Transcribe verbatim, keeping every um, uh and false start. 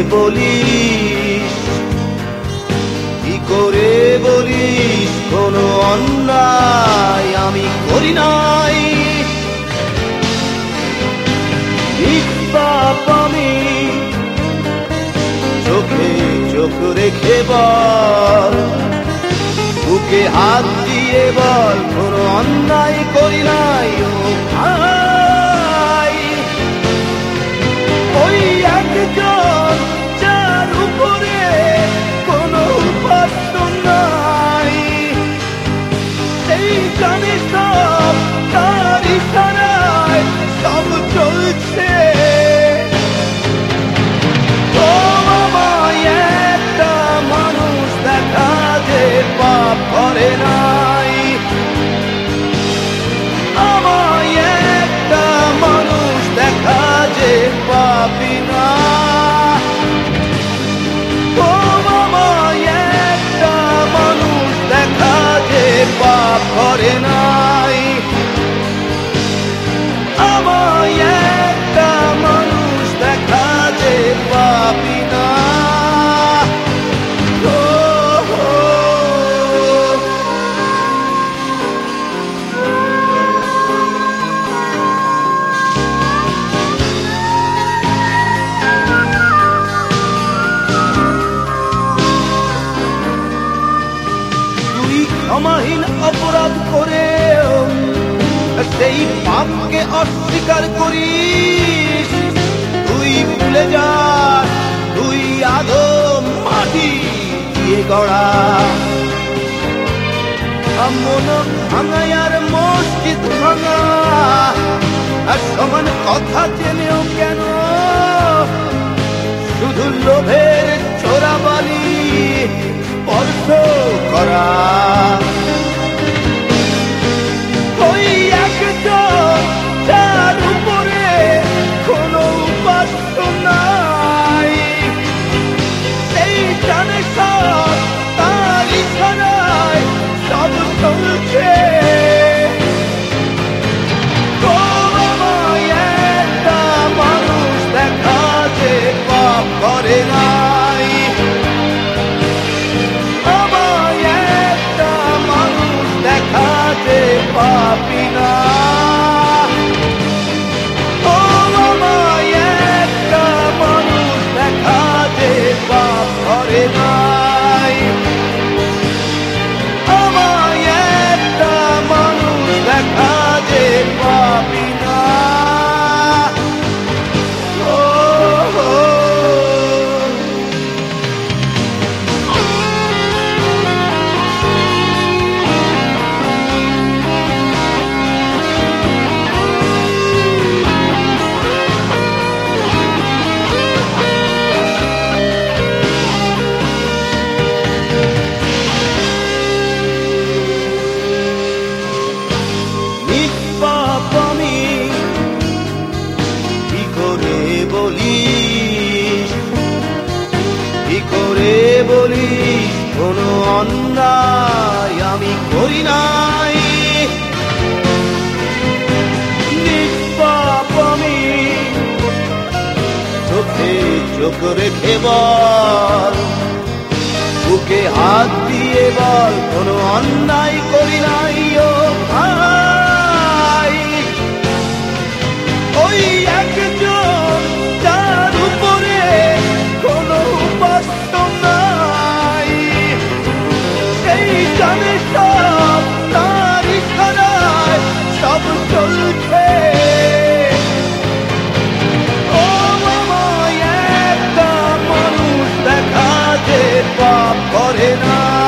বলিস, কি করে বলিস কোনো অন্যায় আমি করি নাই? নিষ্পাপ আমি, চোখে চোখ রেখে বল, বুকে হাত দিয়ে বল কোনো অন্যায় করি নাই। ও ভাই, ওই একজন যার উপরে কোনো উপাস্য নাই, সেই জানে সব, তার ইশারায় সব চলছে। ও আমায় একটা মানুষ দেখা যে পাপ করে নাই, আমায় একটা মানুষ দেখা যে পাপি না। ও আমায় একটা মানুষ দেখা যে পাপ করে নাই, আমায় একটা মানুষ দেখা যে পাপি না। ক্ষমাহীন অপরাধ করে সেই পাপকে অস্বীকার করিস, তুই ভুলে যাস তুই আদো মাটি দিয়ে গড়া। মন ভাঙা আর মসজিদ ভাঙা আর সমান কথা জেনেও কেন শুধু লোভের চোরাবালি স্পর্শ করা? ওই একজন যার উপরে কোনো উপাস্য নাই, সেই জানে সব, তার ইশারায় সব চলছে। ও আমায় একটা মানুষ দেখা যে পাপ করে নাই, আমায় একটা মানুষ দেখা যে পাপি না। ও আমায় একটা মানুষ দেখা যে পাপ করে নাই, আমায় একটা মানুষ দেখা যে পাপি না। ও নিষ্পাপ আমি, কি করে বলিস, কি করে বলিস কোনো অন্যায় আমি করি নাই? নিষ্পাপ আমি, চোখে চোখ রেখে বল, বুকে হাত দিয়ে বল কোনো অন্যায় করি নাই। ও ভাই, ওই একজন যার উপরে কোনো উপাস্য নাই, সেই জানে সব, তার ইশারায় সব চলছে। ও আমায় একটা মানুষ দেখা যে পাপ করে না,